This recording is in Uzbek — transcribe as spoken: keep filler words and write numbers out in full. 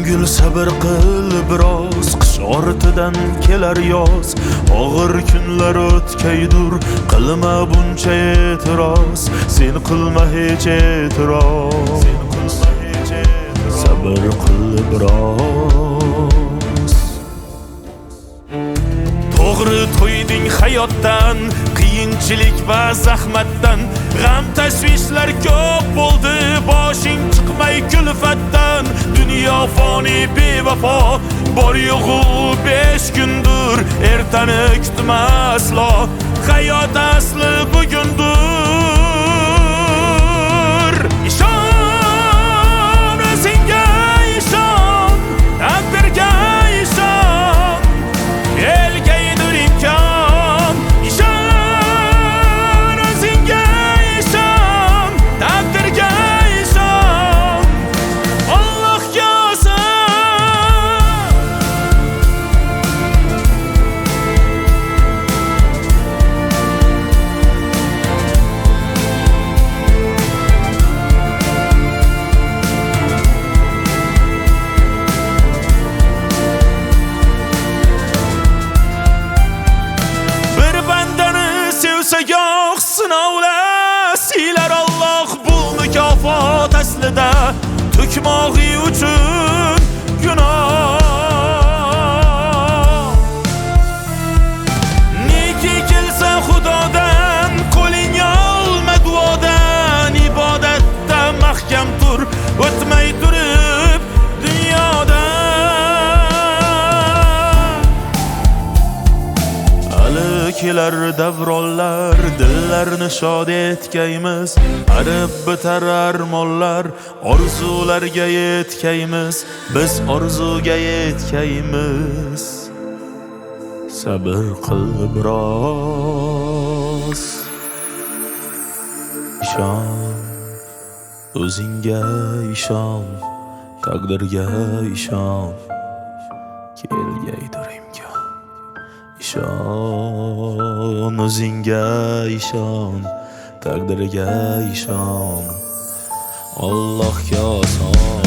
Ko'ngil sabr qil biroz, qish ortidan kelar yoz. Og'ir kunlar o'tkaydur, qilma buncha e'tiroz. Sen qilma hech e'tiroz. Sen qilma hech e'tiroz. Sabr qil biroz. To'g'ri to'yding hayotdan, qiyinchilik va zahmatdan. G'am tashvishlar ko'p bo'ldi, boshing chiqmay kulfatdan. Dunyo foni bevafo, bor yo'g'u besh kundur. Ertani kutma aslo, hayot asli bugundur. Ishon, o'zingga ishon, taqdirga ishon, elgaydir imkon. Ishon, o'zingga ishon, taqdirga ishon, Allohga oson. Bir bandani sevsa yo'q sinovlar, silar Alloh bu mukofot aslida to'kmog'i uchun gunoh. Neki kelsa Xudodan, qo'ling olma duodan. Ibodatda mahkam tur, o'tmay turib dunyodan. Hali kelar davronlar, dillarni shod etkaymiz. Arib bitar armonlar, orzularga yetkaymiz. Biz orzuga yetkaymiz. Sabr qil biroz. İshon, o'zingga ishon, taqdirga ishon, kelgaydir imkon. İshon, o'zingga ishon, taqdirga ishon, Allohga oson.